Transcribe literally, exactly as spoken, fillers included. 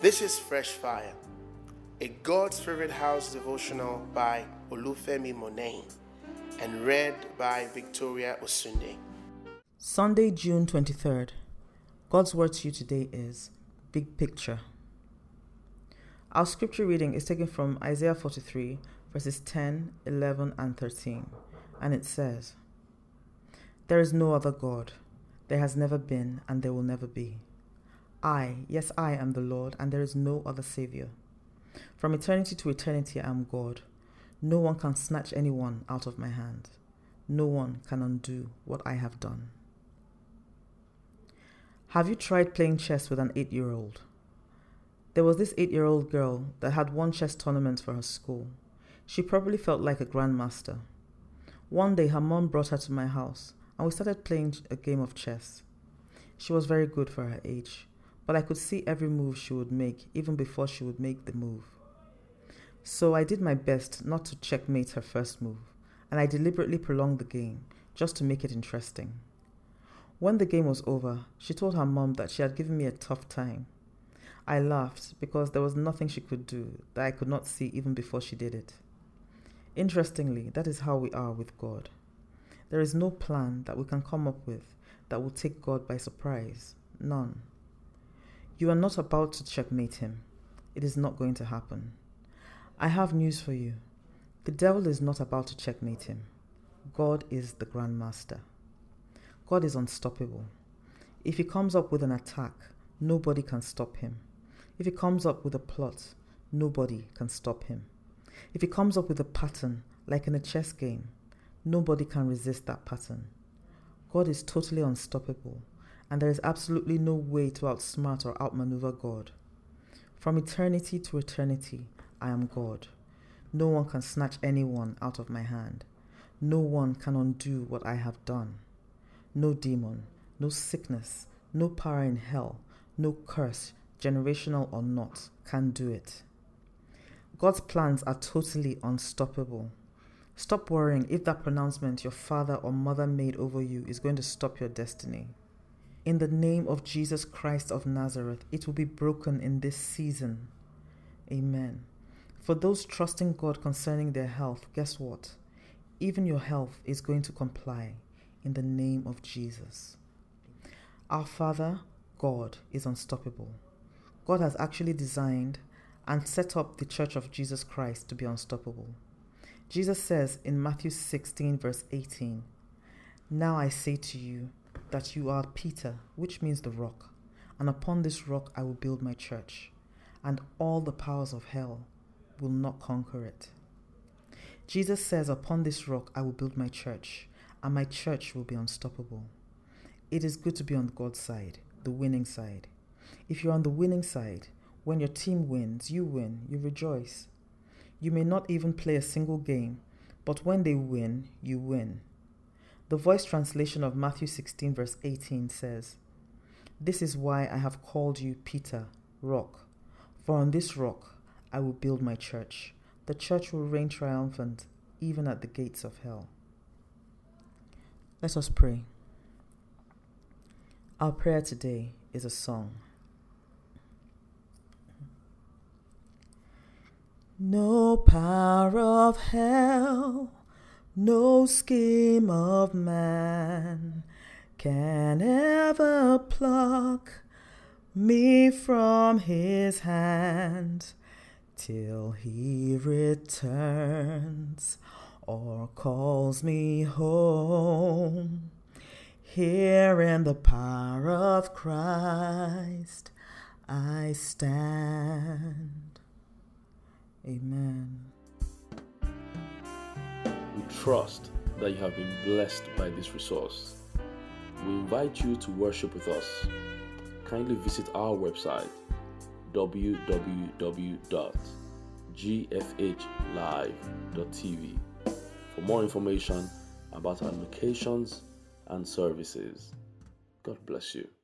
This is Fresh Fire, a God's Favorite House devotional by Olufemi Monet and read by Victoria Osunde. Sunday, June twenty-third. God's word to you today is Big Picture. Our scripture reading is taken from Isaiah forty-three, verses ten, eleven, and thirteen, and it says, "There is no other God, there has never been, and there will never be. I, yes, I am the Lord, and there is no other Savior. From eternity to eternity I am God. No one can snatch anyone out of my hand. No one can undo what I have done." Have you tried playing chess with an eight-year-old? There was this eight-year-old girl that had won chess tournaments for her school. She probably felt like a grandmaster. One day her mom brought her to my house, and we started playing a game of chess. She was very good for her age, but I could see every move she would make even before she would make the move. So I did my best not to checkmate her first move, and I deliberately prolonged the game just to make it interesting. When the game was over, she told her mom that she had given me a tough time. I laughed because there was nothing she could do that I could not see even before she did it. Interestingly, that is how we are with God. There is no plan that we can come up with that will take God by surprise. None. You are not about to checkmate him. It is not going to happen. I have news for you. The devil is not about to checkmate him. God is the grandmaster. God is unstoppable. If he comes up with an attack, nobody can stop him. If he comes up with a plot, nobody can stop him. If he comes up with a pattern, like in a chess game, nobody can resist that pattern. God is totally unstoppable, and there is absolutely no way to outsmart or outmaneuver God. From eternity to eternity, I am God. No one can snatch anyone out of my hand. No one can undo what I have done. No demon, no sickness, no power in hell, no curse, generational or not, can do it. God's plans are totally unstoppable. Stop worrying if that pronouncement your father or mother made over you is going to stop your destiny. In the name of Jesus Christ of Nazareth, it will be broken in this season. Amen. For those trusting God concerning their health, guess what? Even your health is going to comply in the name of Jesus. Our Father, God, is unstoppable. God has actually designed and set up the Church of Jesus Christ to be unstoppable. Jesus says in Matthew sixteen, verse eighteen, "Now I say to you that you are Peter," which means the rock, "and upon this rock I will build my church, and all the powers of hell will not conquer it." Jesus says, "Upon this rock I will build my church, and my church will be unstoppable." It is good to be on God's side, the winning side. If you're on the winning side, when your team wins, you win, you rejoice. You may not even play a single game, but when they win, you win. The Voice translation of Matthew sixteen, verse eighteen says, "This is why I have called you Peter, rock. For on this rock I will build my church. The church will reign triumphant, even at the gates of hell." Let us pray. Our prayer today is a song. No power of hell, no scheme of man can ever pluck me from his hand till he returns or calls me home. Here in the power of Christ I stand. Amen. We trust that you have been blessed by this resource. We invite you to worship with us. Kindly visit our website w w w dot g f h live dot t v for more information about our locations and services. God bless you.